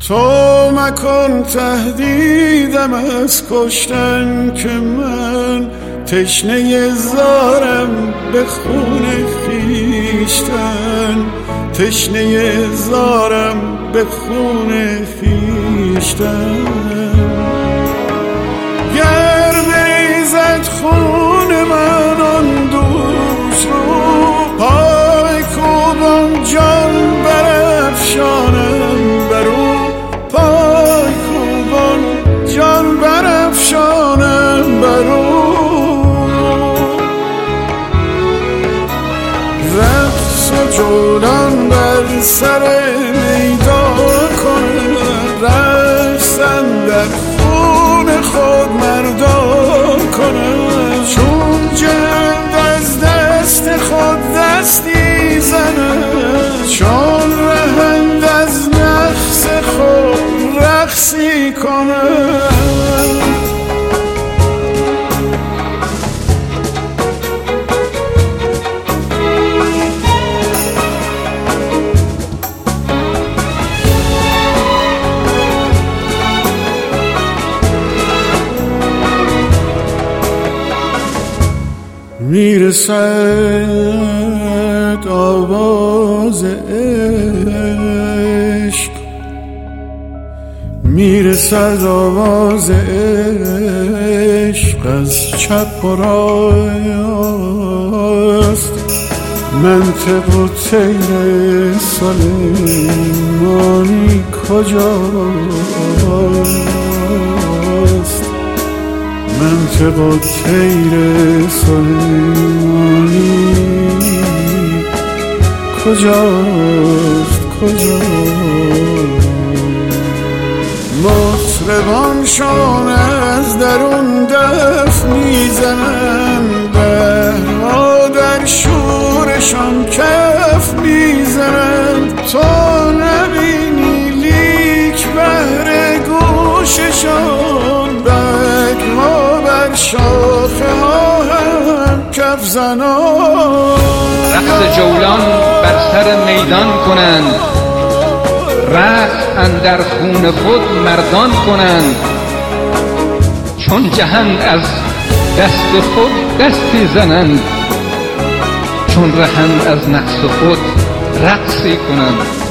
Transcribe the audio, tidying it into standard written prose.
تو مکن تهدیدم از کشتن که من تشنه زارم به خون خویشتن، تشنه زارم به خون خویشتن. گر بریزد خون من آن دوست رو، پای کوبان جان برافشانم برو، پای کوبان جان برافشانم برو. رقص و جولان بر سر میدان کنم، رقصن در خون خود مردان کنم. چون جلد از دست خود دستی زنم، چون رهند از نقص خود رقصی کنم. میرسد آواز عشق، میرسد آواز عشق از چپ و راست. منطق و طیر سلیمانی کجاست؟ منطق و طیر سلیمانی کجاست؟ مطربانشان از درون دف میزنن، بهرها در شورشان کف میزنن. تو نبینی لیک بهر گوششان، بگها بر شاخه ها هم کف زنان. رقص جولان بر سر میدان کنند، رقص اندر خون خود مردان کنند. چون جهند از دست خود دستی زنند، چون رهند از نقص خود رقصی کنند.